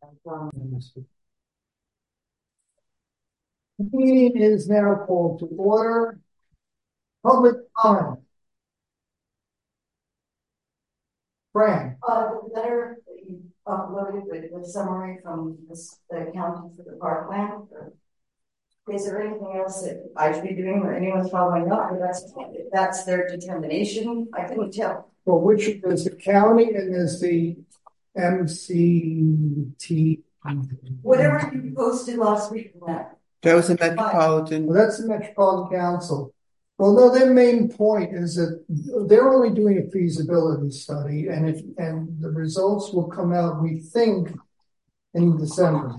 The meeting is now called to order. Public comment. Fran. The letter that you uploaded with the summary from the county for the park plan. Is there anything else that I should be doing or anyone's following up? Or that's their determination? I couldn't tell. Well, which is the county and there's the MCT. Whatever you posted last week from that. That was the Metropolitan. Well, that's the Metropolitan Council. Well, no, their main point is that they're only doing a feasibility study, and the results will come out, we think, in December.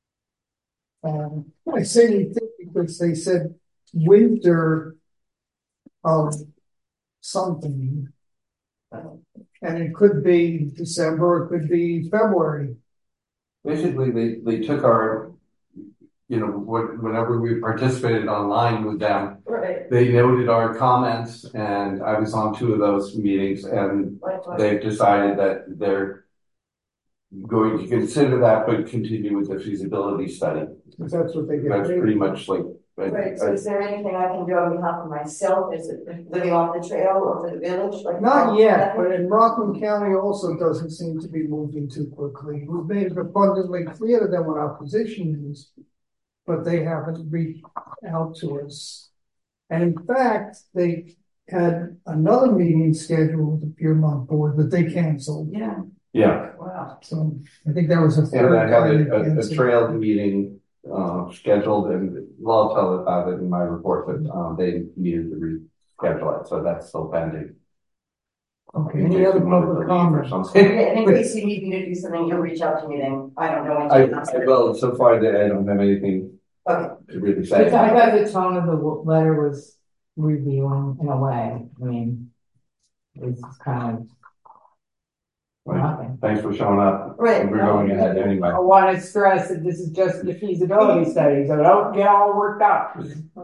I say we think because they said winter of something, and it could be December, it could be February. Basically, they took our, whenever we participated online with them, right. They noted our comments, and I was on 2 of those meetings, and they've decided that they're going to consider that, but continue with the feasibility study. Because that's what they get. That's pretty much like. Right. So, is there anything I can do on behalf of myself? Is it living off the trail or for the village? Not yet, but in Rockland County also doesn't seem to be moving too quickly. We've made it abundantly clear to them what our position is, but they haven't reached out to us. And in fact, they had another meeting scheduled with the Piermont board that they canceled. Yeah. Yeah. Wow. So I think that was a third. And I had a trail meeting scheduled, and I'll tell about it in my report, but they needed to reschedule it, so that's still pending. Okay. Any other public comment? In case you need me to do something, you'll reach out to me then. I don't know. I will. So far, I don't have anything to really say. I thought the tone of the letter was revealing in a way. I mean, it's kind of nothing. Thanks for showing up. Right. We're going ahead anyway. I want to stress that this is just the feasibility study, so don't get all worked up.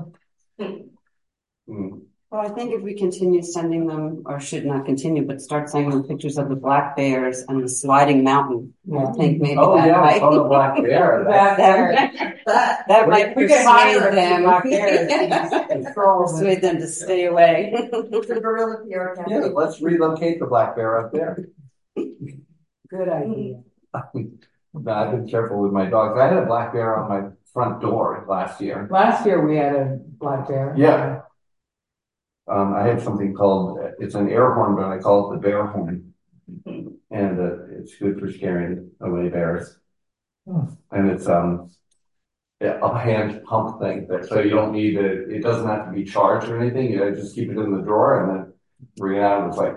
Well, I think if we continue sending them, or should not continue, but start sending them pictures of the black bears and the sliding mountain, I think maybe that might. Oh, the black bear. that might persuade them. Persuade them to stay away. Yeah, let's relocate the black bear up there. Good idea. No, I've been careful with my dogs. I had a black bear on my front door last year. Last year we had a black bear. Yeah. I have something called, it's an air horn, but I call it the bear horn. And it's good for scaring away bears. And it's a hand pump thing. So you don't need it doesn't have to be charged or anything. You just keep it in the drawer and then bring it out and it's like,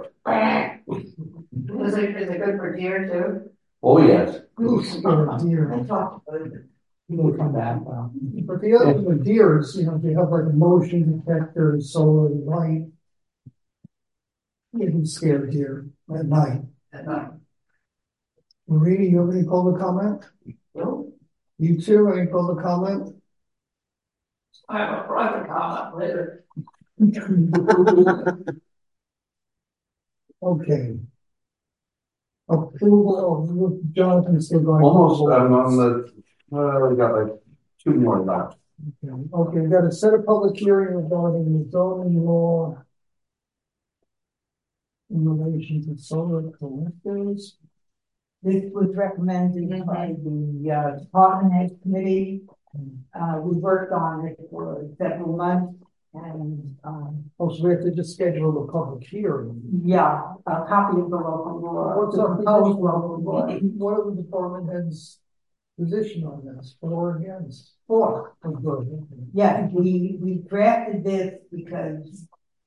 Is it good for deer too? oh yes. Deer. I talked about it. We'll come back. But the other thing with deer is, they have like a motion detector, solar light. You can scare deer at night. Marie, you have any public comment? No. You too, any public comment? I have a private comment later. Okay. Approval of Jonathan's still going. Almost, I'm on we got like 2 more left. Okay, we've got a set of public hearing regarding the zoning law in relation to solar collectors. This was recommended by the Department Head Committee. We worked on it for several months, and also we have to just schedule a public hearing. yeah, a copy of the local law. What's our proposed local law? What are the department heads' position on this? For or against? For. Oh, good. Okay. Yeah, we drafted this because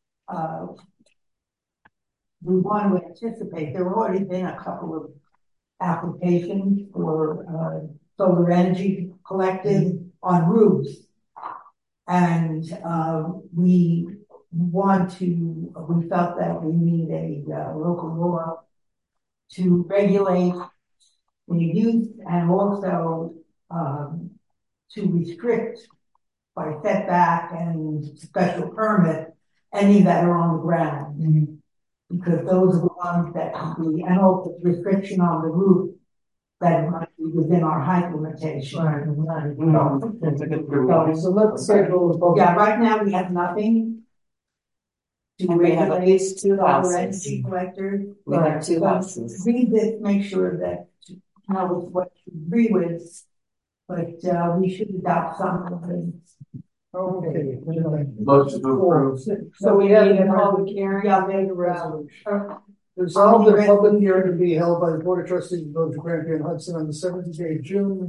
we want to anticipate. There have already been a couple of applications for solar energy collected on roofs, and we felt that we need a local law to regulate the use and also to restrict by setback and special permit any that are on the ground. Because those are the ones that can be, and also restriction on the roof that might be within our height limitation. That's a good point. So let's schedule a public. Yeah, right now we have nothing. And we have at least two houses. Energy collectors. We have two So houses. read this, make sure that you know what you agree with, but we should adopt something. Okay. Motion to approve. So we have need a public hearing. Yeah, make a resolution. Resolved that a public hearing to be held by the Board of Trustees of the Village of Granby and Hudson on the 7th day of June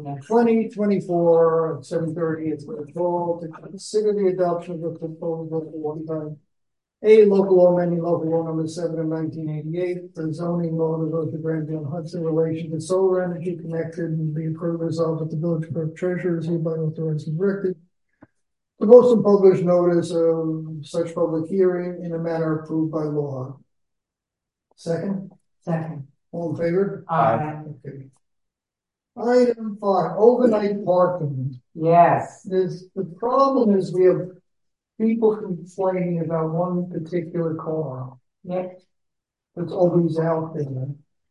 2024 at 7:30 at the hall to consider the adoption of the proposed local law by a local law amending local law number 7 of 1988, the zoning law of the Village of Granby and Hudson in relation to solar energy connected and be approved resolved that the village clerk treasurer is hereby authorized and directed to post and publish notice of such public hearing in a manner approved by law. Second, all in favor? Okay. Item 5, overnight parking. Yes. The problem is we have people complaining about one particular car. Yep. That's always out there.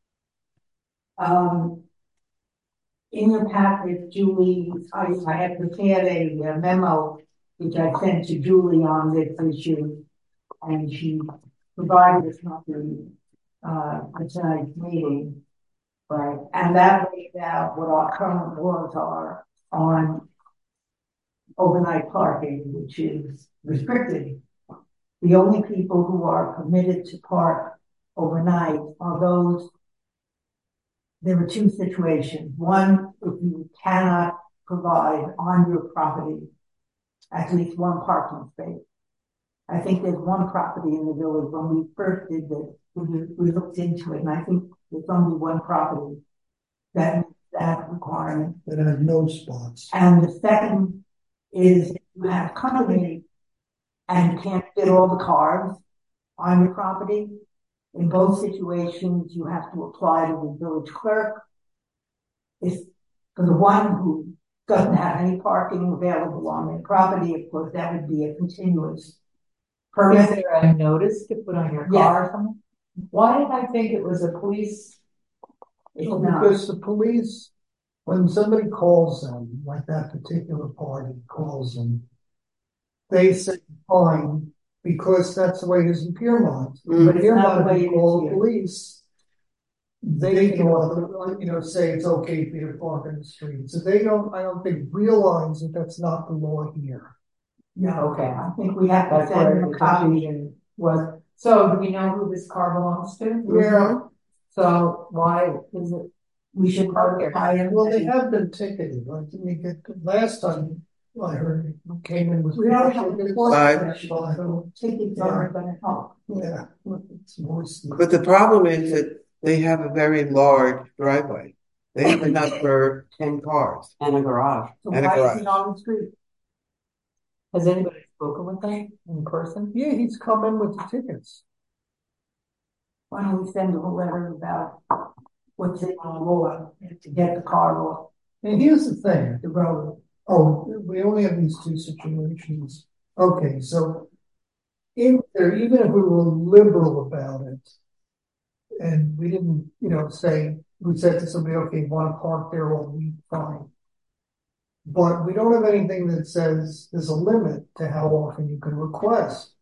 In your packet, Julie, I had prepared a memo which I sent to Julie on this issue, and she provided us something for tonight's meeting. Right. And that lays out what our current laws are on overnight parking, which is restricted. The only people who are permitted to park overnight are those. There are two situations. One, if you cannot provide on your property at least one parking space. I think there's one property in the village when we first did this, we looked into it, and I think there's only one property that meets that requirement. That has no spots. And the second is you have company and can't fit all the cars on your property. In both situations, you have to apply to the village clerk. If for the one who doesn't have any parking available on their property, of course, that would be a continuous permit. Is there a notice to put on your car or something? Why did I think it was a police? Because the police, when somebody calls them, like that particular party calls them, they say fine, because that's the way it is in Piermont. But it's Piermont, not the way they it is call the here. police, they can, say it's okay for you to park in the street. So I don't think realize that that's not the law here. No, Okay. I think we have to That's where send them the a copy. confusion was. So do we know who this car belongs to? Yeah. So why is it? We should notify them. Well, they have been ticketed. Like, last time I heard it came in with. We don't have to enforce Five. it, so tickets aren't gonna help. Yeah. It's worse. But the problem is that they have a very large driveway. They have enough for 10 cars. And a garage. So And a why is garage. it on the street? Has anybody spoken with them in person? Yeah, he's come in with the tickets. Why don't we send them a letter about what's in our law to get the car off And here's the thing. the road? Oh, we only have these two situations. Okay, so in there, even if we were liberal about it, and we didn't, say, we said to somebody, okay, want to park there all week, fine. But we don't have anything that says there's a limit to how often you can request.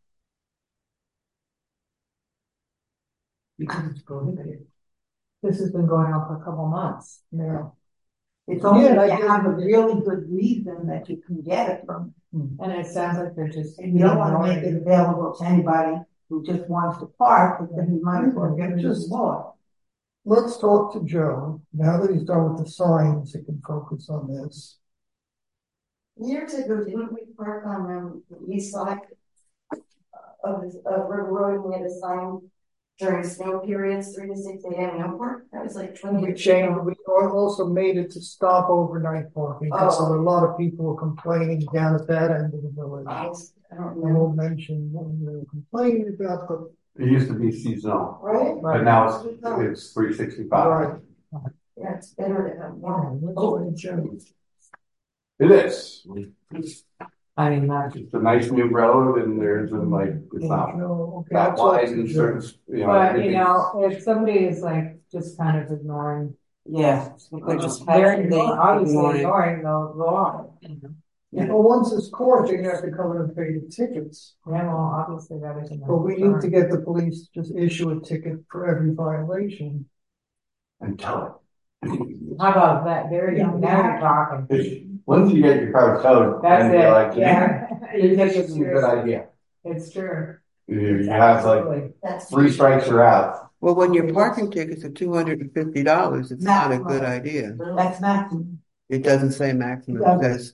Because it's prohibited. This has been going on for a couple months. Yeah. It's only Yeah, if I you have a get it. really good reason that you can get it from. And it sounds like they're just. And you don't want to make it available to anybody who just wants to park, but then you might as well get just law. Let's talk to Joe. Now that he's done with the signs, he can focus on this. Years ago, didn't we park on the east side of River Road, and we had a sign during snow periods, 3 to 6 a.m. no park? That was like 20 We years changed, ago. we also made it to stop overnight parking, because Oh. a lot of people were complaining down at that end of the village. I don't I know. won't mention what we were complaining about, but. It used to be seasonal, Right? but now it's 365. Yeah, it's better to have one. It is. I mean, that's. It's a nice new road, and there's it's not that wide in certain, But if somebody is like just kind of ignoring Yeah, they're just Very passively obviously ignoring. ignoring the law. Well, once it's court, they're gonna have to come in and pay the tickets. Yeah, well, obviously that isn't. But we need to get the police to just issue a ticket for every violation. And tell How about that? There you go. Now you're talking. it. Once you get your car towed, That's then you're like, it. Yeah. You take this it is a good seriously. idea. It's true. You have like Absolutely. That's 3 strikes, you're out. Well, when your parking tickets are $250, it's not a good idea. That's maximum. It doesn't say maximum, it says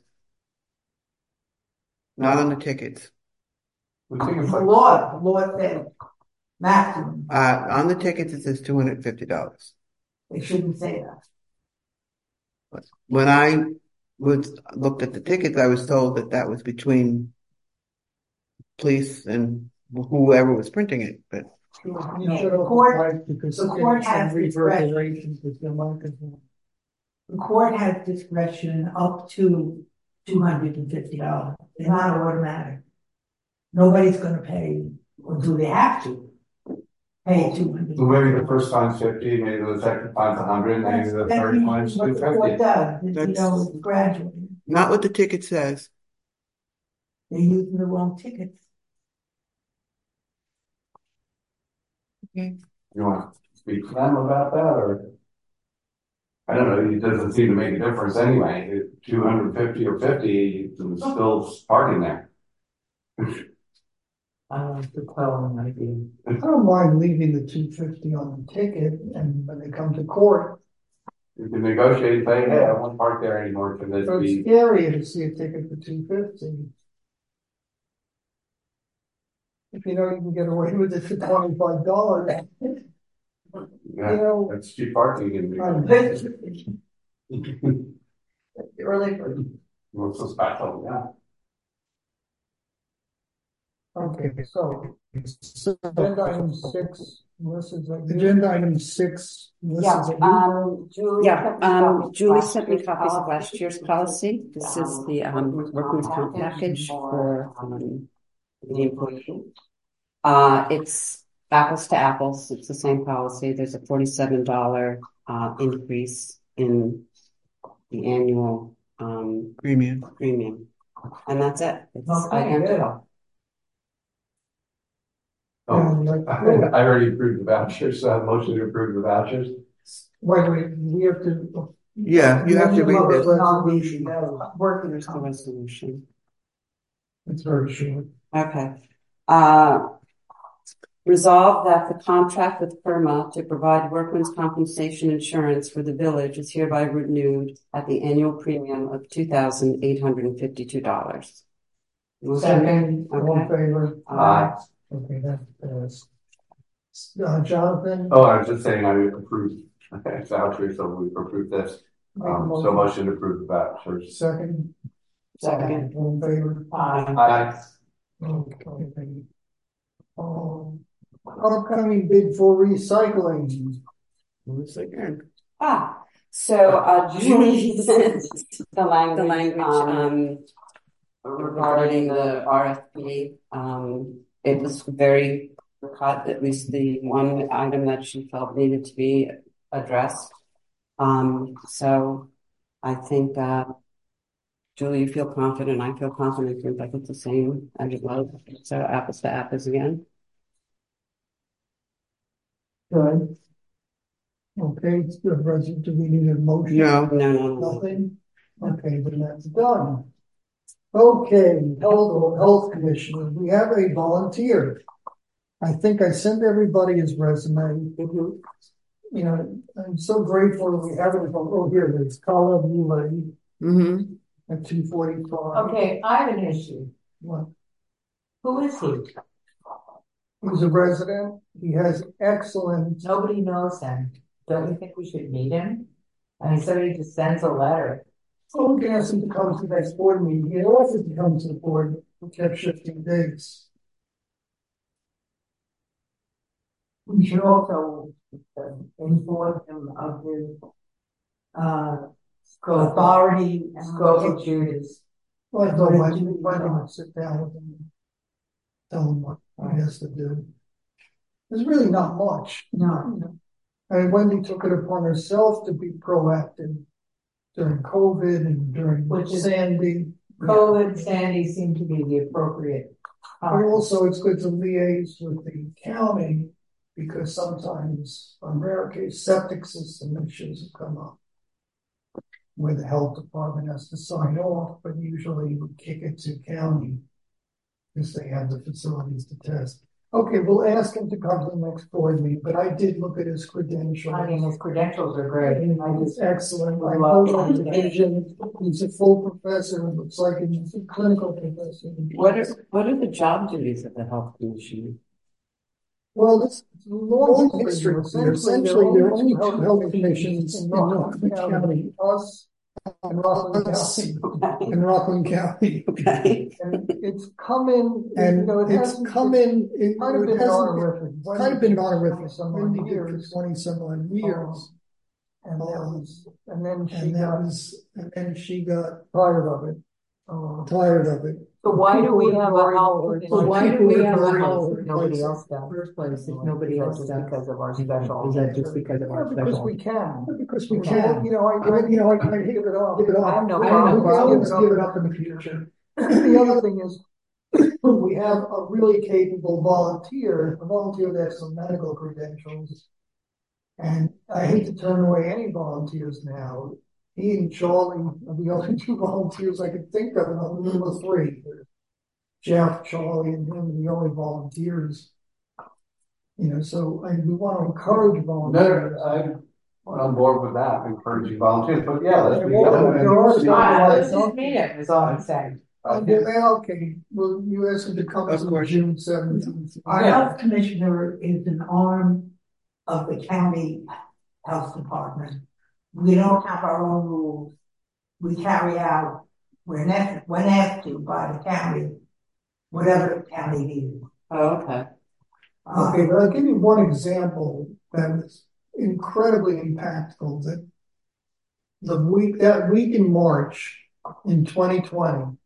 not on the tickets. We think it's The like law said maximum. On the tickets, it says $250. They shouldn't say that. When I looked at the tickets, I was told that was between police and whoever was printing it, but You No, should the have court- applied because the court some has discretion. reverberations with your microphone. The court has discretion up to $250. It's not automatic. Nobody's gonna pay, or do they have to pay $200? so maybe the first time's 50, maybe the second time's 100, maybe the That's third time's what the court 250. does, it's gradually. not what the ticket says. They're using the wrong tickets. You want to speak to them about that, or? I don't know, it doesn't seem to make a difference anyway, 250 or 50, there's still parking there. The quelling idea. I don't mind leaving the $250 on the ticket, and when they come to court, You can negotiate and say, hey, I won't park there anymore, can this so it's be? scary to see a ticket for $250. If you know you can get away with it for $25, Yeah, you know, that's cheap parking in early. What's so special, yeah. okay, so agenda item 6, agenda item 6. Julie sent me copies of last year's policy. This is the workman's comp package for the employee. It's apples to apples. It's the same policy. There's a $47 increase in the annual premium, and that's it. It's identical. Oh, I already approved the vouchers, so I have a motion to approve the vouchers. Wait, we have to. Yeah, you have to read this. Resolution. There's the resolution. It's very short. Okay. Resolve that the contract with FIRMA to provide workman's compensation insurance for the village is hereby renewed at the annual premium of $2,852. Second, all in Okay. favor? Aye. Okay, that passed. Jonathan? Oh, I was just saying I would approve vouchers, so we approve this. Make a So motion to approve the vouchers. Second, Second. all in favor? Aye. Okay. Upcoming bid for recycling. So Julie sent the language regarding the RFP. It was very cut, at least the one item that she felt needed to be addressed. So I think Julie, you feel confident, I feel confident, seems like it's the same as it was. So apples to apples again. Good. Okay, it's good. Do we need a motion? No. No. Nothing? Okay, then that's done. Okay, health commissioner, we have a volunteer. I think I sent everybody his resume. Mm-hmm. You know, I'm so grateful that we have it. Oh, here it is. Carla Boulay at 245. Okay, I have an issue. What? Who is he? He's a resident. He has excellent. Nobody knows him. Don't you think we should meet him? I mean, somebody just sends a letter. Oh, we can ask him to come to the next board meeting. He offered to come to the board. We kept shifting dates. We should also inform him of his authority and Scope of duties. Well, I thought I might sit down with him, tell him what he has to do. There's really not much. No. And Wendy took it upon herself to be proactive during COVID and during Which is- Sandy. COVID, Sandy seemed to be the appropriate. And also it's good to liaise with the county because sometimes on rare case septic system issues have come up where the health department has to sign off, but usually we kick it to county because they have the facilities to test. Okay, we'll ask him to come to the next board meeting, but I did look at his credentials. I mean, his credentials are great. I It's just, excellent. I love know him. the vision. He's a full professor. It looks like he's a clinical professor. What are the job duties of the health commission? Well, this is a long history. Essentially, there are only two health commissions in Rockland County, us and Rockland County. In Rockland County. Okay. And it's come in, And you know, it it's hasn't, come in, it's kind of been honorific. it's kind of been honorific. Some Wendy did for years. 20 some odd years. And that was, and then she And that got was, and then she got tired of it. tired of it. so why do we have a health? So Why do we have a Very health well. if nobody else does? First place, If nobody else does because of our special. Is that just because of our Because special? we can. Because we Well, can. you know, I give it up. Give it up. I have no I problem. we can always give it up in the future. The other thing is, we have a really capable volunteer, a volunteer that has some medical credentials. And I hate to turn away any volunteers now. He and Charlie are the only two volunteers I could think of, and I'm number three. Jeff, Charlie, and him are the only volunteers. You know, so we want to encourage volunteers. I'm on board with that, encouraging volunteers, but yeah, let's be. There are some- Let's just meet it, is all I'm saying. Okay, well, you asked him to come Of to course. June 17th. Our health commissioner is an arm of the county health department. We don't have our own rules. We carry out, when asked to by the county, whatever the county needs. Oh, okay. Okay, but I'll give you one example that was incredibly impactful. That week in March in 2020,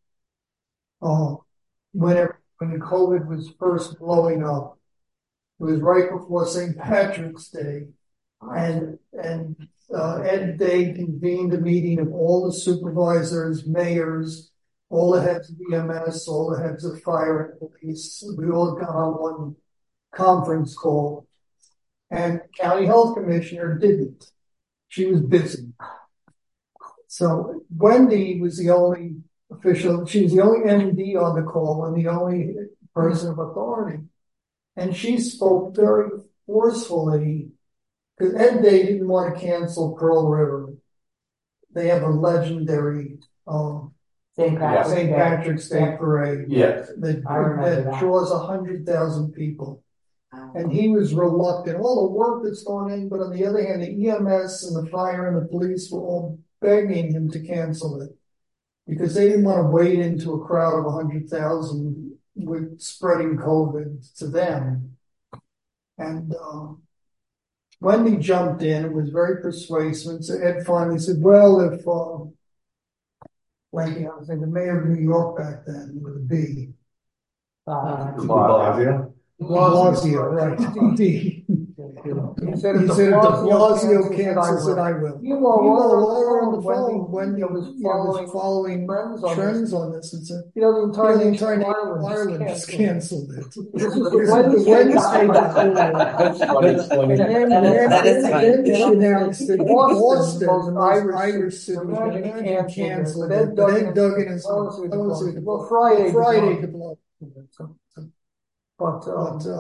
when COVID was first blowing up, it was right before St. Patrick's Day, and Ed Day convened a meeting of all the supervisors, mayors, all the heads of EMS, all the heads of fire and police. We all got on one conference call, and county health commissioner didn't. She was busy. So Wendy was the only official, she was the only MD on the call and the only person of authority. And she spoke very forcefully because Ed Day didn't want to cancel Pearl River. They have a legendary St. Patrick's Day parade Yes. I remember that that. draws 100,000 people. And he was reluctant. All the work that's gone in, but on the other hand, the EMS and the fire and the police were all begging him to cancel it because they didn't want to wade into a crowd of 100,000 with spreading COVID to them. And Wendy jumped in and was very persuasive. And so Ed finally said, "Well, if like I was saying, the mayor of New York back then with a B, Blasio. Blasio, right? D. He said, if de Blasio cancels it, I will. Meanwhile, while we're on the phone, Wendy was following trends on this and said, the entire nation of Ireland just canceled it. That's funny. That is funny. Then she announced that Boston, the most Irish city, canceled it. But Ed Duggan is well, Friday to blow. But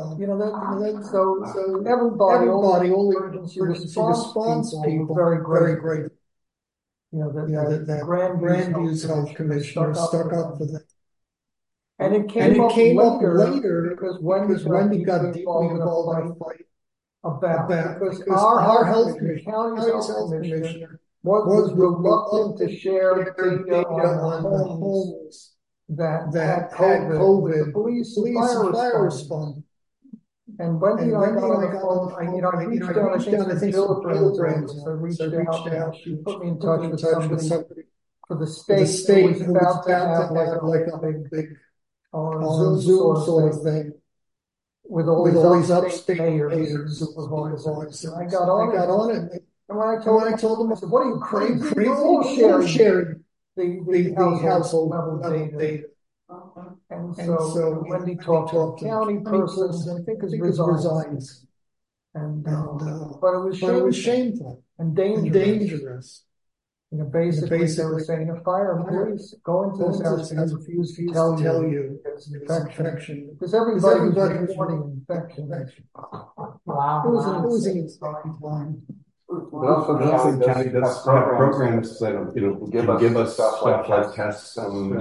so everybody, all the emergency response people, very great. That Grandview's health commissioner stuck up for that. And it came up later because Wendy got deeply involved in a fight about because our health commissioner, county's health commissioner, was reluctant to share data on the homes that had COVID, the police and fire responded. And Wendy and I got on the phone. I reached out, I think, some Gillibrand. I reached out. She put me in touch with somebody for the state who was about to have like a big Zoom sort of thing. with all these upstate mayors, supervisors. And I got on it. And when I told them, I said, what are you crazy? We're all sharing the household level data. And so Wendy talked to the county person, I think it resigns. But it was shameful and dangerous. Basically, they were saying a fire employees go into this house and refuse to tell you it's an infection. Because everybody was reporting infection. Wow. It was an exciting time. But also the county does have programs that, give us stuff like tests and,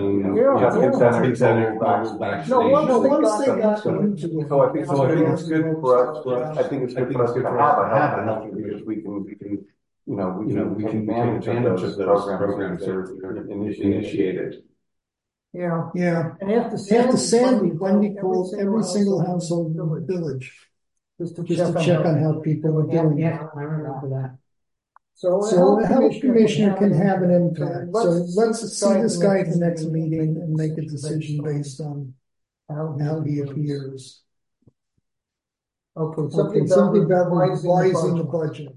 once they got into it. So I think it's good for us, I think it's good for us to have a health because we can we can take advantage of those programs that are initiated. Yeah. And after Sandy, Wendy called every single household in the village just to check on how people were doing. Yeah, I remember that. So the health commissioner can have an impact. So let's see this guy at the next meeting and make a decision based on how he appears. Okay, something about revising the budget.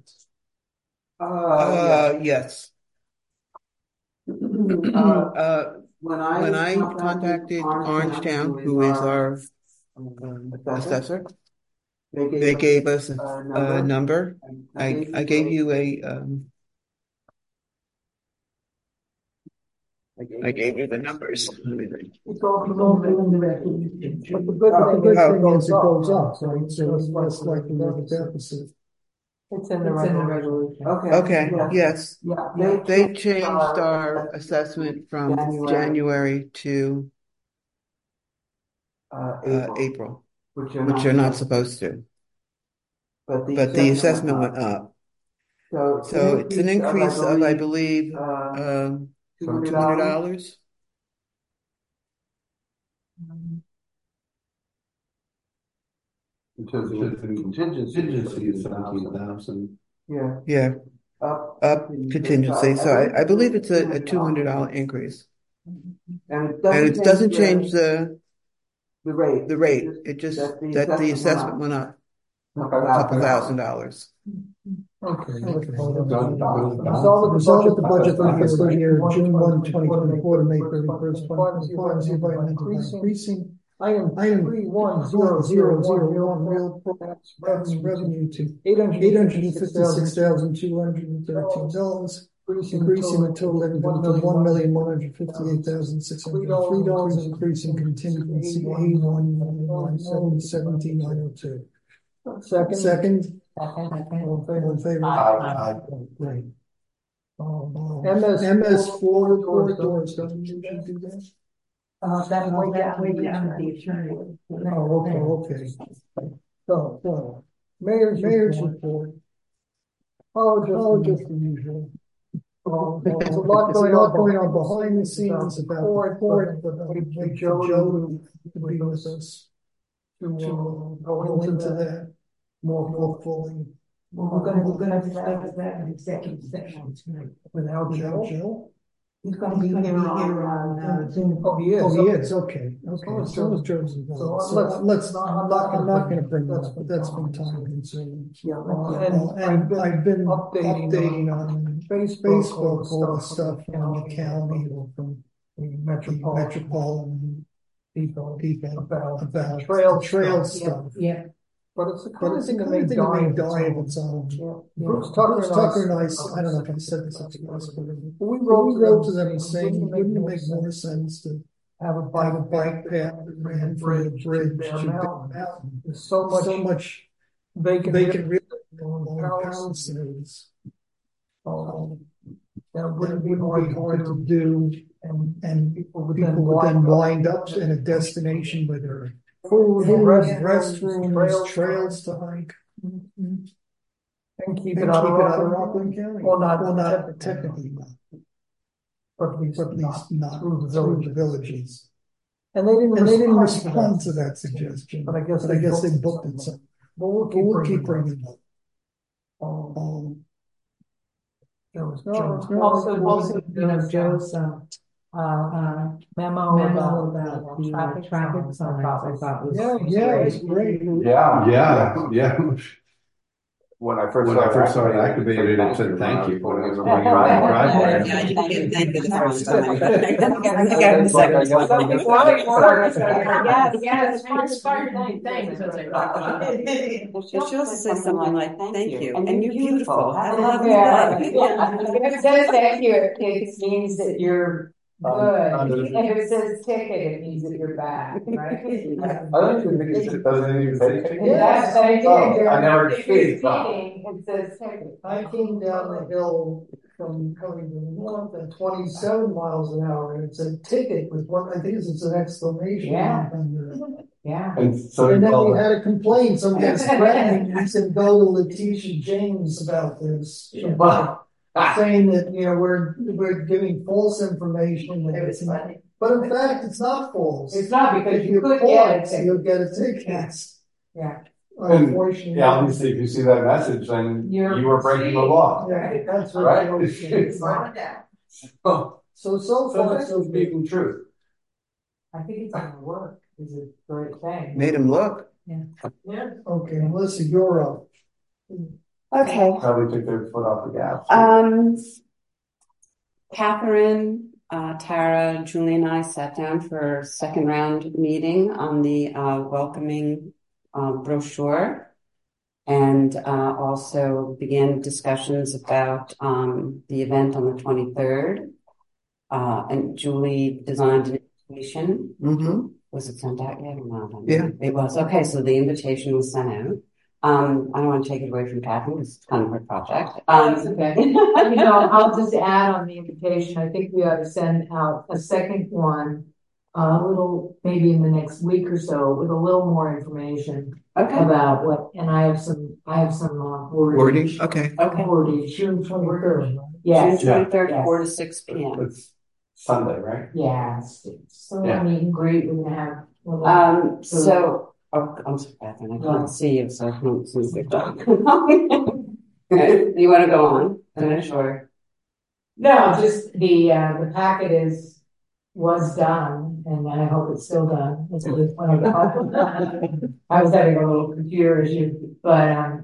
Yes. When I contacted Orangetown, who is our assessor, they gave us a number. I gave you I gave you the numbers. It's all in the record. But the good thing is it goes up, right? So it's less likely to have a deficit. It's in the resolution. Okay, yes. They changed our assessment from January to April, which you're not supposed to. But the assessment went up. So it's an increase of, I believe, $200. Because the contingency is 17,000. Yeah. Up contingency. So I believe it's a $200 increase. And it doesn't change the rate. It just that the assessment went up a couple $1,000. Okay. Result of the budget for the fiscal year June 1, 2024 to May 31st, 2025 increasing item 31001 real revenue to $856,213, increasing the total income to $1,158,603, increasing contingency A117,902. Second. All in favor? Aye. Great. MS4 report, Doris, don't you do that? That way down the attorney. Okay. So, mayor's report. Just the usual. There's a lot going on behind the scenes about the report, but we make Joe to be with us to go into that more fully. We're gonna discuss that in executive session tonight. Without Joe? He's gonna be here on Zoom. Oh, he is. Okay. So is Joe's involved. So I'm not gonna bring that up, but that's been time consuming. And I've been updating on Facebook all the stuff from the county or from the metropolitan people about trail stuff. Yeah. But it's the kind of thing that may die of its own. Bruce Tucker and I don't know if I said this up to us, but we wrote to them saying, wouldn't it make more sense to have a bike path that ran from the bridge to mountain? There's so much vacant palisades. That wouldn't be hard to do, and people would then wind up in a destination where there are food, restrooms, trails to hike, and keep it out of Rockland County. Well, not technically not, but at least not through the villages. And they didn't respond to that suggestion. But I guess they booked it. So, but we'll keep bringing it up. Also, Joe's memo about the traffic signs. I thought was it's great. Yeah. When I first saw it activated, it said thank you when I was on my driveway. Yeah, you didn't thank you the first time. She also says something like, thank you, and you're beautiful. Have a lovely day. If it says thank you, it means that you're good. And if it says ticket, it means that you're bad, right? I don't even think it doesn't even say ticket. Yes, I never see it. It says ticket. I came down the hill from Covington North at 27 miles an hour, and it's a ticket with what I think it's an exclamation mark under it. Yeah. And then we had a complaint. Some guy's threatening. He said, "Go to Letitia James about this." Saying that we're giving false information. It was funny. But in fact, it's not false. It's not, because you could you'll get a ticket. Yeah. Unfortunately. Yeah, obviously, if you see that message, then you were breaking the law. Right. That's what Right? I always say. So far, so speaking truth. I think it's gonna work. It's a great thing. Made him look. Yeah. Okay, Melissa, you're up. Okay. Probably took their foot off the gas. Catherine, Tara, Julie, and I sat down for a second round meeting on the welcoming brochure, and also began discussions about the event on the 23rd. And Julie designed an invitation. Mm-hmm. Was it sent out yet or not? Yeah. It was. Okay, so the invitation was sent out. I don't want to take it away from Catherine because it's kind of her project. That's okay. I'll just add on the invitation. I think we ought to send out a second one, maybe in the next week or so, with a little more information about what. And I have some wording. Okay. Wording. June 23rd. Yes. June 23rd, Yes. 4 to 6 p.m. It's Sunday, right? Yeah. So I mean, great. We're gonna have. I'm sorry, Catherine. I can't see you, so I can't see your dog. You want to go on? Finish or? No, just the packet was done, and I hope it's still done. It's just when I got home. I was having a little computer issue, but I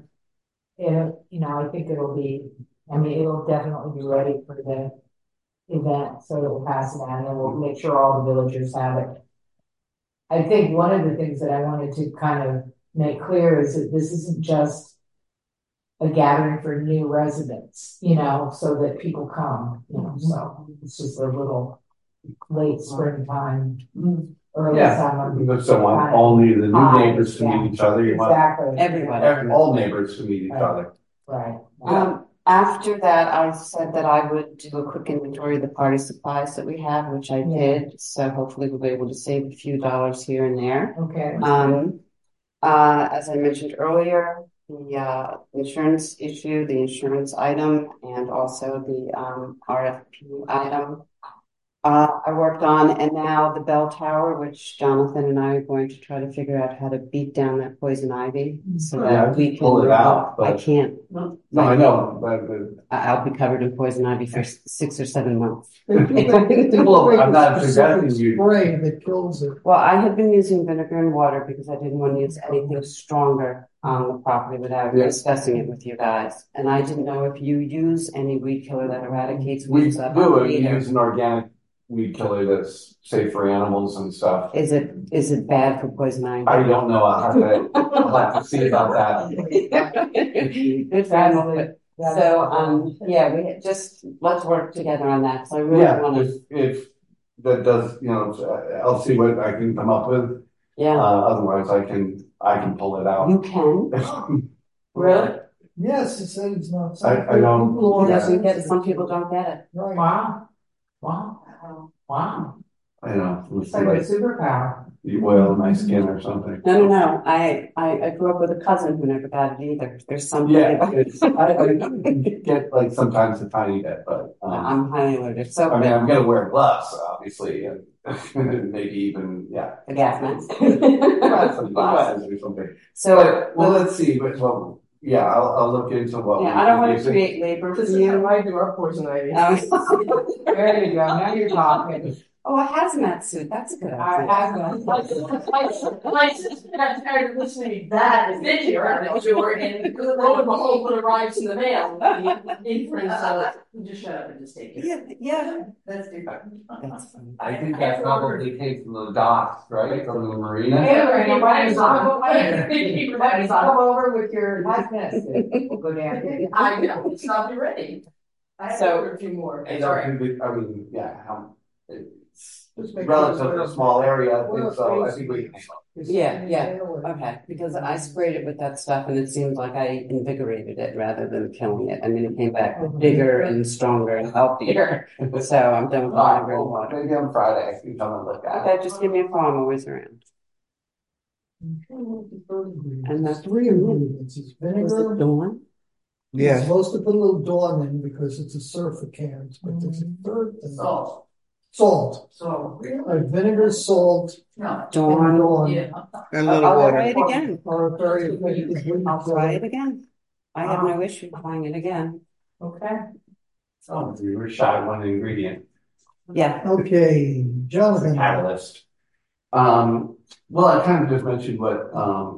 think it'll definitely be ready for the event, so it'll pass it on, and we'll make sure all the villagers have it. I think one of the things that I wanted to kind of make clear is that this isn't just a gathering for new residents, so that people come, so it's just a little late springtime, early summer. So only the new neighbors to meet each other. You Exactly. Everybody. All neighbors to meet each other. Right. After that, I said that I would do a quick inventory of the party supplies that we have, which I did. So hopefully we'll be able to save a few dollars here and there. Okay. As I mentioned earlier, the insurance issue, the insurance item, and also the RFP item. I worked on, and now the bell tower, which Jonathan and I are going to try to figure out how to beat down that poison ivy so that we can pull it out. I can't. No, I know, but I'll be covered in poison ivy for 6 or 7 months. I'm not suggesting you spray that kills it. Well, I had been using vinegar and water because I didn't want to use anything stronger on the property without discussing it with you guys. And I didn't know if you use any weed killer that eradicates weeds. We do. We use an organic weed killer that's safe for animals and stuff. Is it bad for poison ivy? I don't know. I'll have to see about that. Good family. So we just let's work together on that. So I really want to. If that does, I'll see what I can come up with. Yeah. Otherwise, I can pull it out. You can. Really? Yes, it says it's not. I don't. Some people don't get it. Right. Wow. I know. It's like a superpower. You oil my skin or something. No. I grew up with a cousin who never got it either. There's something. Yeah, I get like sometimes a tiny bit, but I'm highly allergic. So I mean, I'm gonna wear gloves, obviously, and maybe even the gas mask. some glasses or something. So let's see. Yeah, I'll look into what. Yeah, I don't want to create labor for you. I do our poison ivy. There you go. Now you're talking. Oh, a hazmat suit. That's a good idea. My sister got tired of listening to that video, and you were in lo and behold, when it arrives in the mail. You just shut up and just take it. Yeah. Let's do that. That's funny. I think that probably came from the docks, right, from the marina. Everybody's on. Come over with your hazmat suit. We'll go down there. I know, it's not ready. I have to order a few more. Sorry. I mean, yeah, it's Just make relatively sure- small area, I Well, think, so I it's- think we. Yeah. Okay, because I sprayed it with that stuff and it seems like I invigorated it rather than killing it. I mean, it came back bigger and stronger and healthier. So I'm done with all my real water. Maybe on Friday, I can come and look at it. Okay, just give me a call. I'm always around. And that's three ingredients. It's Was vinegar. it Dawn? You're Yeah. supposed to put a little Dawn in because it's a surfactant, but there's a third thing. Salt. Salt. So, Vinegar, salt, no. Dawn. Dawn. Yeah. And a little I'll water. try it again. Are very effective. I'll try it again. I have no issue trying it again. Okay. Oh, we were shy one ingredient, Yeah. Okay, Jonathan. catalyst. Well, I kind of just mentioned what,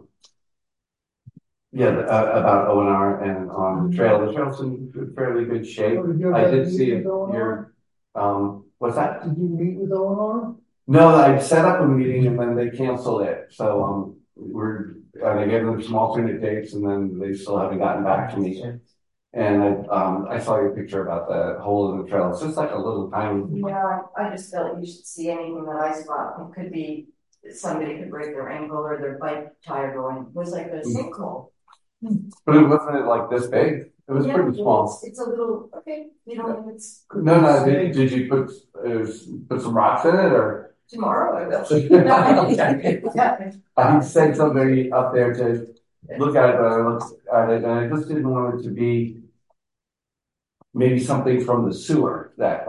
about O&R and on the trail. The trail's in fairly good shape. Oh, did you I have did a see meeting it, with O&R? what's that? Did you meet with O&R? No, I set up a meeting and then they canceled it. So, they gave them some alternate dates and then they still haven't gotten back to me. And I saw your picture about the hole in the trail. It's just like a little tiny. Yeah, I just felt you should see anything that I spot. It could be somebody could break their ankle or their bike tire going. It was like a sinkhole. But it wasn't like this big. It was Yeah, pretty small. It's a little, okay, you know, it's No, did you put some rocks in it or? tomorrow I will. I sent somebody up there to look at it, but I looked at it and I just didn't want it to be maybe something from the sewer that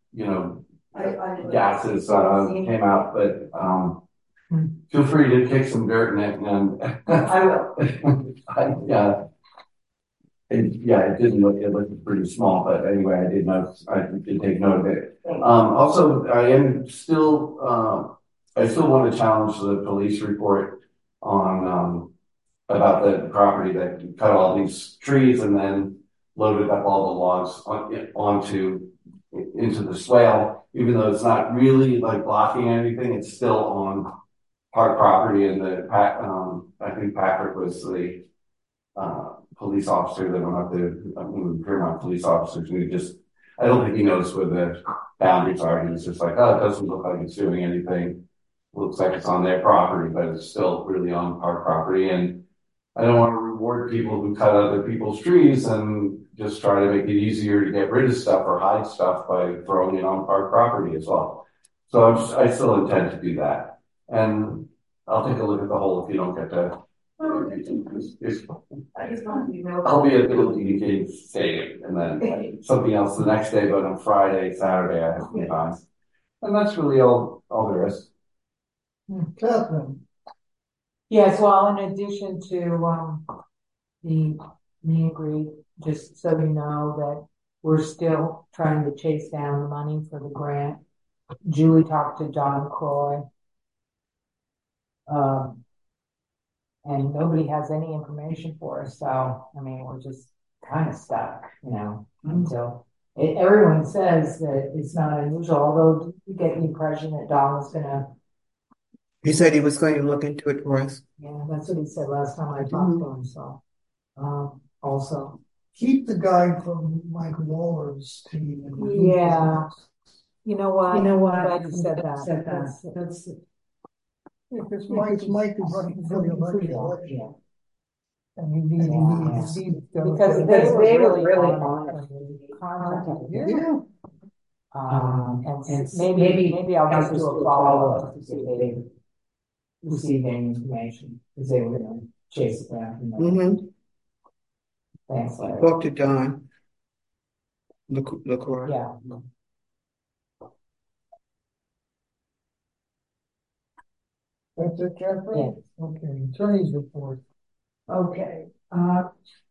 I gases came out, but feel free to kick some dirt in it and I will. it looked pretty small, but anyway, I did take note of it. Also, I still want to challenge the police report on, about the property that cut all these trees and then loaded up all the logs into the swale, even though it's not really like blocking anything, it's still on park property and I think Patrick was the, police officer that went up there, the Paramount police officers, and I don't think he knows where the boundaries are. He was just like, oh, it doesn't look like it's doing anything. Looks like it's on their property, but it's still really on park property. And I don't want to reward people who cut other people's trees and just try to make it easier to get rid of stuff or hide stuff by throwing it on park property as well. So I still intend to do that. And I'll take a look at the hole if you don't get to. I just want you to know. I'll be at the DK stadium and then something else the next day, but on Friday, Saturday, I have some time. And that's really all there is. Catherine. Yes, well, in addition to, the meet and greet, just so you know that we're still trying to chase down the money for the grant. Julie talked to John Croy. And nobody has any information for us, so, I mean, we're just kind of stuck, until everyone says that it's not unusual, although you get the impression that Don was gonna. He said he was going to look into it for us. Yeah, that's what he said last time I talked to him, so, also. Keep the guy from Mike Waller's team. Yeah. You know what? Glad you said that. That's Because Mike is running for the election. yeah. And you need Because they were really honest. Yeah. And maybe I'll just do a follow-up to see if they received any information, because they were gonna chase it down. Mm-hmm. Thanks, Larry. Talk to Don. LaCroix. Yeah. That's it, Catherine? Yeah. Okay, attorney's report. Okay,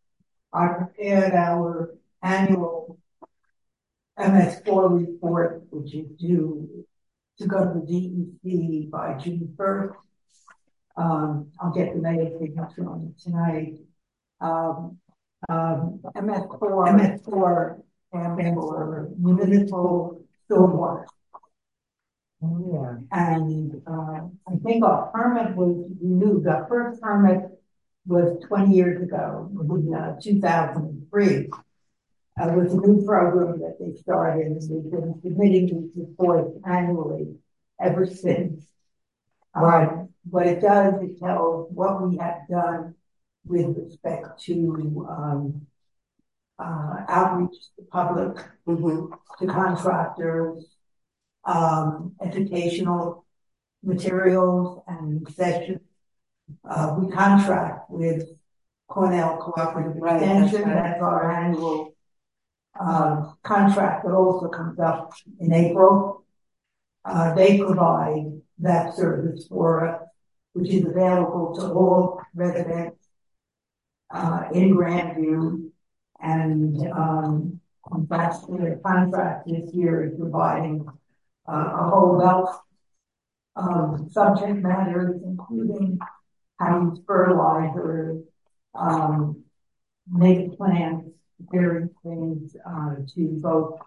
I prepared our annual MS4 report, which is due to go to the DEC by June 1st. I'll get the mayor signature on it tonight. MS4 stands for Municipal Stormwater. Yeah. And I think our permit was renewed. Our first permit was 20 years ago, in 2003. It was a new program that they started, and we've been submitting these reports annually ever since. What it does, it tells what we have done with respect to outreach to the public, to contractors, educational materials and sessions. We contract with Cornell Cooperative Extension. That's our annual contract that also comes up in April. They provide that service for us, which is available to all residents in Grandview. And that's their contract this year is providing a whole wealth of subject matters, including how to use fertilizer, make plants, various things to both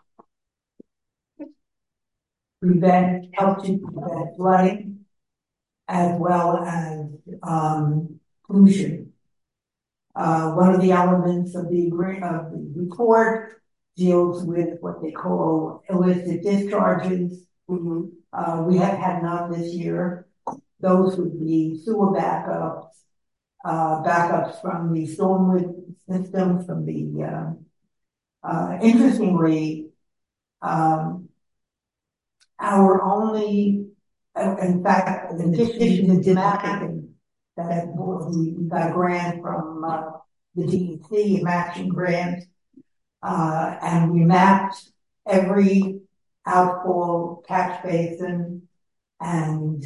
help to prevent flooding, as well as pollution. One of the elements of the report deals with what they call illicit discharges. We have had none this year. Those would be sewer backups, backups from the stormwater system, from the, interestingly, our only, in fact, in addition to mapping, that we got a grant from the DEC, a matching grant, and we mapped every outfall catch basin and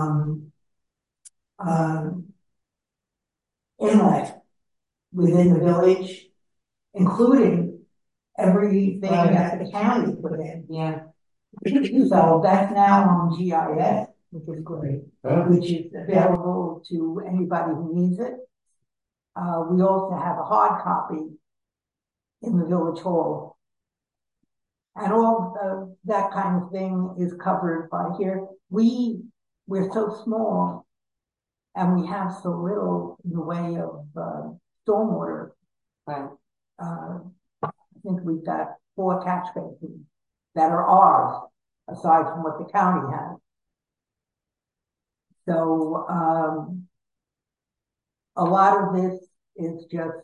inlet within the village, including everything that the county put in. Yeah. So that's now on GIS, which is great, which is available to anybody who needs it. We also have a hard copy in the village hall. And all that kind of thing is covered by here. We're so small and we have so little in the way of stormwater. Right. I think we've got 4 catch basins that are ours, aside from what the county has. So a lot of this is just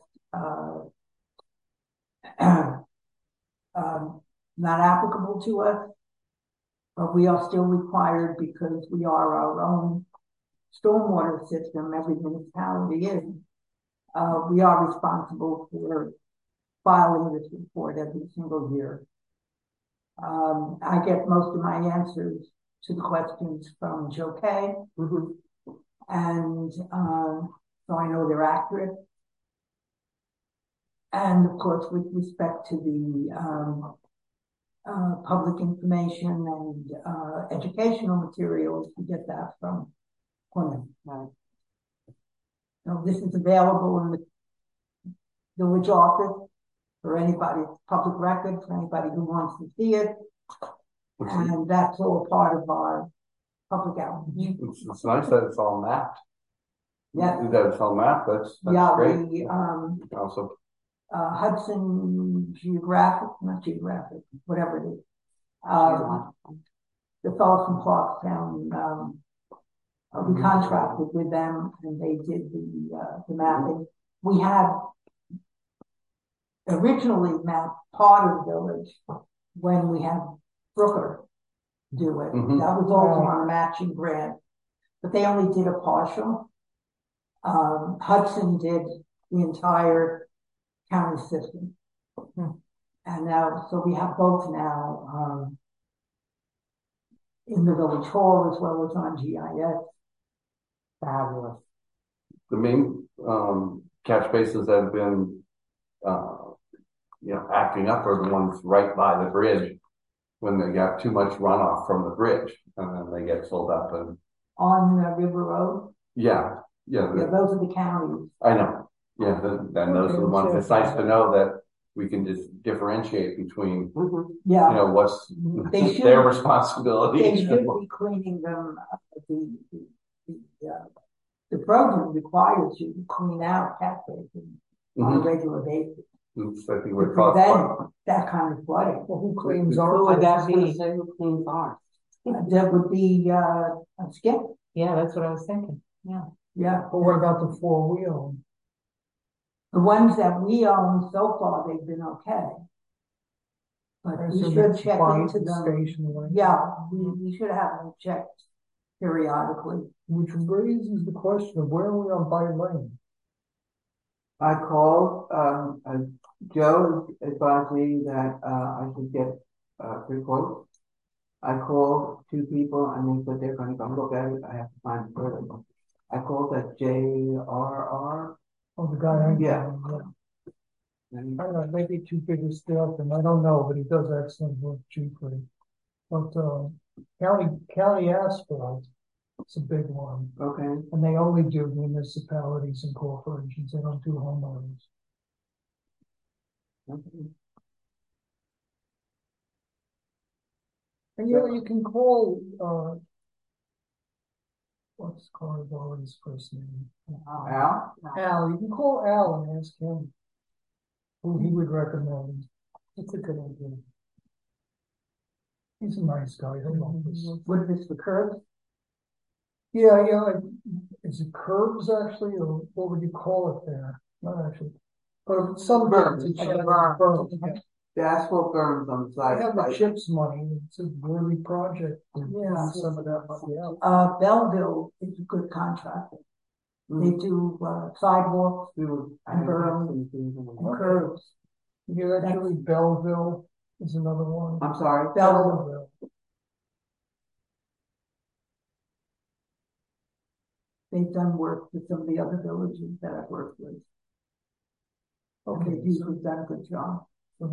not applicable to us, but we are still required because we are our own stormwater system. Every municipality is. We are responsible for filing this report every single year. I get most of my answers to the questions from Joe Kay, and so I know they're accurate. And of course, with respect to the public information and educational materials, we get that from Cornell. So this is available in the village office for anybody, public record, for anybody who wants to see it. And that's all part of our public outreach. It's nice that it's all mapped. Yeah. That it's all mapped. That's great. Also, Hudson Geographic, not Geographic, whatever it is. The fellow from Clarkstown, we contracted with them and they did the mapping. We had originally mapped part of the village when we had Brooker do it. That was also on a matching grant, but they only did a partial. Hudson did the entire county system. And now, so we have both now in the village hall as well as on GIS. Fabulous. The main catch basins that have been acting up are the ones right by the bridge when they got too much runoff from the bridge, and then they get filled up. And on River Road. Yeah, those are the counties. I know. Yeah, then those are the ones. It's nice to know that we can just differentiate between, what's their responsibility. They should be cleaning them. The program requires you to clean out cat basins on a regular basis. I think we're to prevent that kind of flooding. Well, who cleans ours? Who would that be? Who cleans ours? That would be a Skip. Yeah, that's what I was thinking. Yeah. But what about the four-wheel? The ones that we own so far, they've been okay. But we should check into them. Yeah, we should have them checked periodically. Which raises the question of where are we on Bay Lane? I called, Joe advised me that I should get a free quote. I called 2 people and they said they're going to go look at it. I have to find further. I called that JRR. Oh, the guy. Yeah. I don't know, maybe too big a scale and I don't know, but he does excellent work cheaply. But county asphalt, it's a big one. Okay. And they only do municipalities and corporations. They don't do homeowners. Okay. And you can call what's Carvalho's first name? Al? Al. You can call Al and ask him who he would recommend. It's a good idea. He's a nice guy. What is this, the curbs? Yeah. Is it curbs actually, or what would you call it there? Not actually. But some berms. The asphalt berms on the side. I have the CHIPS money. It's a worthy project. Yeah. Some of that money out. Belleville is a good contractor. They do sidewalks and berms and curbs. Yeah, actually, Belleville is another one. I'm sorry, Belleville. They've done work with some of the other villages that I've worked with. Okay, you've done a good job.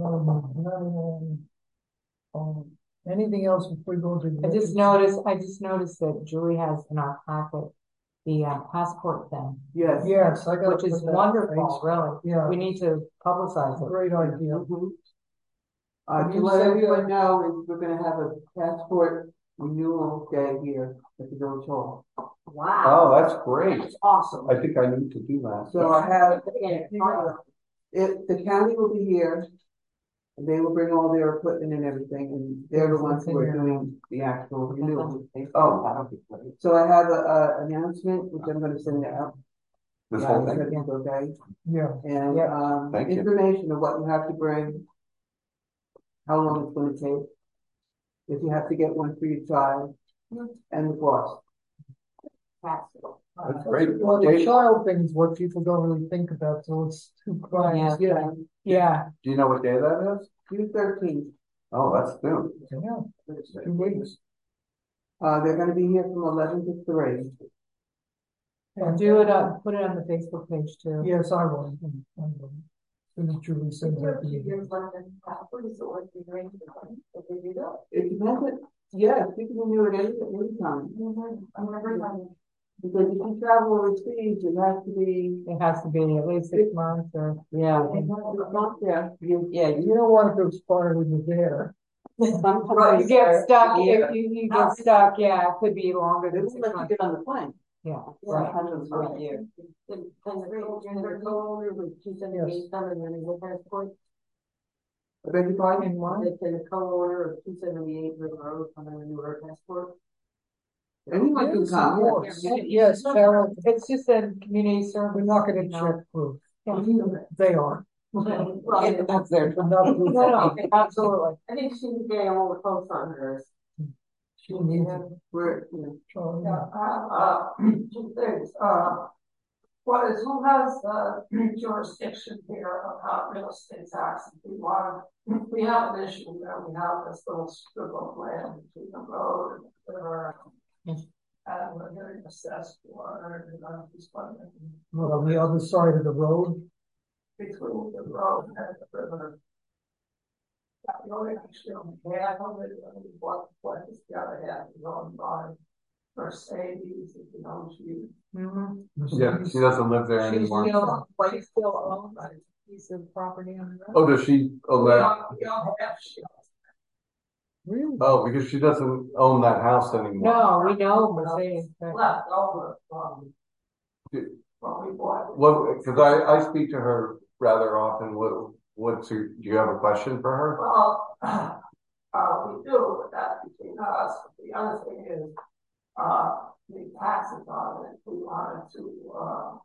Anything else before we go to? I just noticed that Julie has in our packet the passport thing. Yes, I got. Which is wonderful, really. Yeah, we need to publicize it. Great idea. To let everyone know, we're going to have a passport renewal day here at the Village Hall. Wow. Oh, that's great. That's awesome. I think I need to do that. So I have, the county will be here, and they will bring all their equipment and everything, and they're the ones who are doing the actual renewal. Oh, that'll be great. So I have a announcement, which I'm going to send out. This whole thing? Okay. Yeah. And Thank you. information of what you have to bring, how long it's going to take, if you have to get one for your child, and the cost. That's great. Well, the child thing is what people don't really think about, so it's 2 crimes. Yeah. Do you know what day that is? June 13th. Oh, that's soon. Yeah. 2 weeks. They're going to be here from 11 to 3. And do it up, put it on the Facebook page too. Yes, I will. Julie said that. It depends. Yes, you can renew it any time. Because if you travel overseas, it has to be at least 6 months or you don't want it to expire when you're there. Right, you get stuck. If you get stuck, it could be longer than 6 months. Get on the plane. Yeah. Right. For a year. I beg your pardon? It's in a co-order of 278 River Road on a new passport. Anyone can come. Yes, Carol. It's just a community service. We're not going to check proof. They are. That's their. No, absolutely. I think she can get all the posts on hers. She needs it. Two things. What is, who has the jurisdiction here about real estate taxes? We have an issue where we have this little strip of land between the road and the river. And we're getting assessed for this funding. Well, on the other side of the road. Between the road and the river. The only actually on half of it, what is the other half is owned by Mercedes, if you know she. Yeah, she doesn't live there She's anymore. still owns a piece of property on the road. Oh, does she own that? We don't have she. Really? Oh, because she doesn't own that house anymore. No, we know Mercedes. Left over from when we bought it. Well, because I speak to her rather often. Do you have a question for her? Well, we do, but that's between us. But the other thing is, the taxes on it, we wanted to,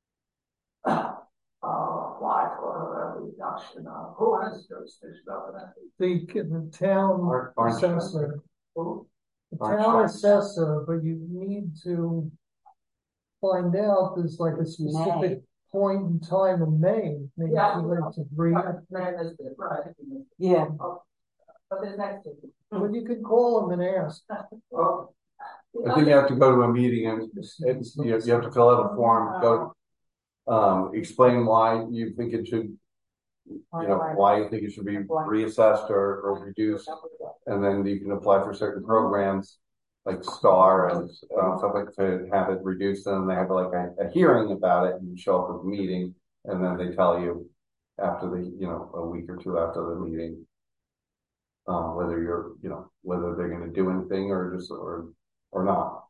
apply for a reduction of, who has jurisdiction over that? The town assessor. The town assessor, but you need to find out there's like a specific point in time in May. Maybe Yeah. too late to read. Right. Yeah. But there's next thing. But you could call them and ask. Well, I think you have to go to a meeting and you have to fill out a form, explain why you think it should, why you think it should be reassessed or reduced. And then you can apply for certain programs like STAR and stuff like to have it reduced. And they have like a hearing about it and you show up at the meeting and then they tell you after a week or two after the meeting, whether whether they're going to do anything or not.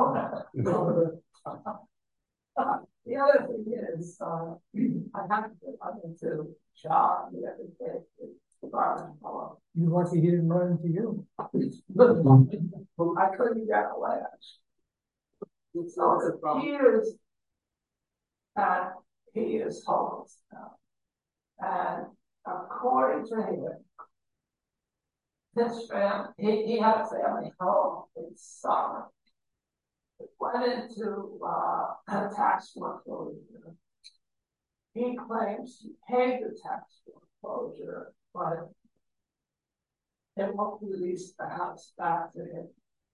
The other thing is, I have to run into John the other day. You're lucky he didn't run into you. I couldn't get a latch. So it appears that he is homeless now. And according to him, his family, he had a family home in summer. It went into a tax foreclosure. He claims he paid the tax foreclosure, but it won't release the house back to him.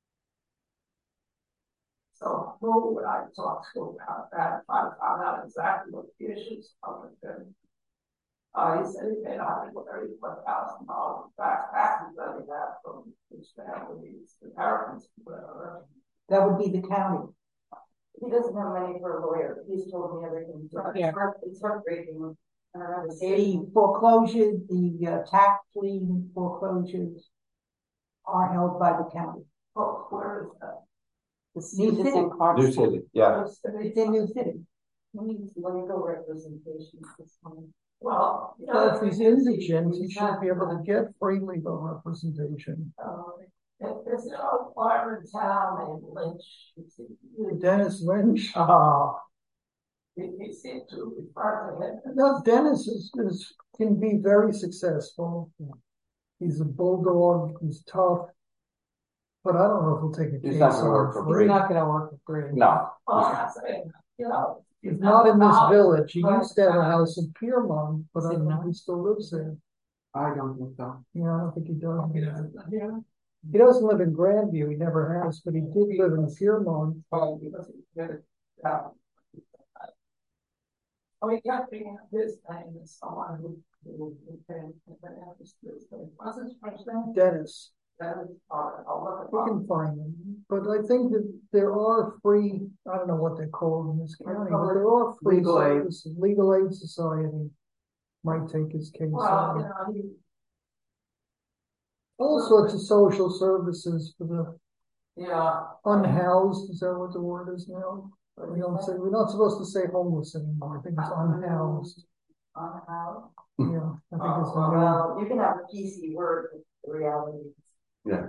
So who would I talk to about that if I found out exactly what the issues are with him? He said he paid $134,000 back taxes that he had from his family's inheritance, whatever. That would be the county. He doesn't have money for a lawyer. He's told me everything. Yeah. It's heartbreaking. The foreclosures, the tax lien foreclosures are held by the county. Oh, where is that? New City. New City, yeah. It's in New City. We need legal representation at this point. Well, So if he's indigent, he should be able to get free legal representation. there's an old farmer in town named Lynch. Dennis Lynch. He seemed to refer to him. No, Dennis can be very successful. He's a bulldog. He's tough. But I don't know if he'll take a case. He's not going to work for free. He's not going to work for free. No. Well, I'm not saying, He's not in this village. He used to have a house in Piermont, but I don't know if he still lives there. I don't think so. Yeah, I don't think he does. Yeah. He doesn't live in Grandview. He never has, but he did live in Piermont. We kept thinking of his name as someone who what's his first name? Dennis. I'll We can find them. But I think that there are free, I don't know what they're called in this county, but there are free Legal aid. services. Legal Aid Society might take his case. Well, on. All sorts of social services for the unhoused. Is that what the word is now? We're not supposed to say homeless anymore. I think it's unhoused. Unhoused? Yeah, I think it's Well, you can have a PC word, but the reality is. Yeah,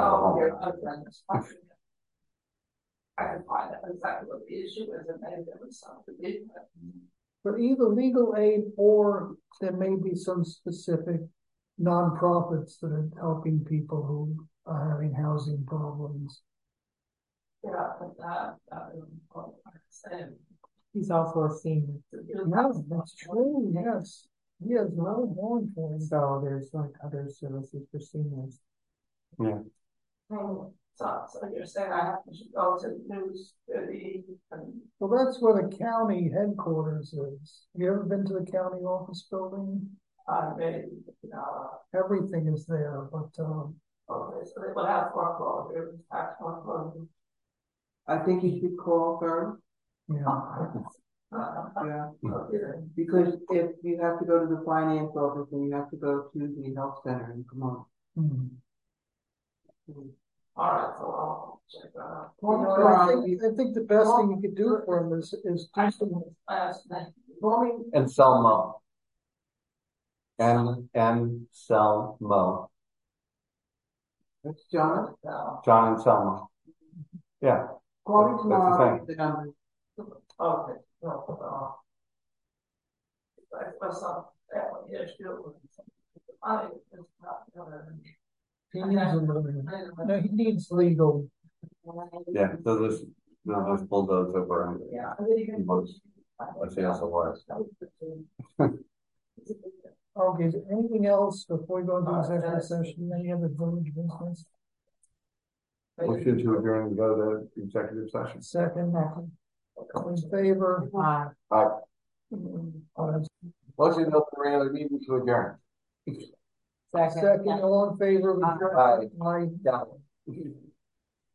I can find out exactly what the issue is and maybe there was something. But either legal aid or there may be some specific nonprofits that are helping people who are having housing problems. Yeah, but that is what I'm saying. He's also a senior. Yes, that's true. Yes, he has no one for him. So there's like other services for seniors. Yeah. So So you're saying I have to go to the news, Well, that's where the county headquarters is. You ever been to the county office building? maybe, Everything is there, but, okay, so they will have foreclosure, tax foreclosure. I think you should call her. yeah. Yeah. Okay. Because if you have to go to the finance office and you have to go to the health center and come on. Hmm. All right, so I'll check that out. Well, I think the best thing you could do for him is do some. And Selmo. And Selmo. That's John. John and Selma. Yeah. Call me That's the tomorrow. thing. The number. Okay. No, that's not that one. Yes, I it's not. He needs a little. No, he needs legal. Yeah, so this bulldoze over. Yeah. Let's see how it works. Okay, is there anything else before we go into executive session? Any other village business? Motion to adjourn and go to executive session. Second, all in favor? Aye. Motion to open the regular meeting to adjourn. Second, all in favor? Aye. Aye. Yeah.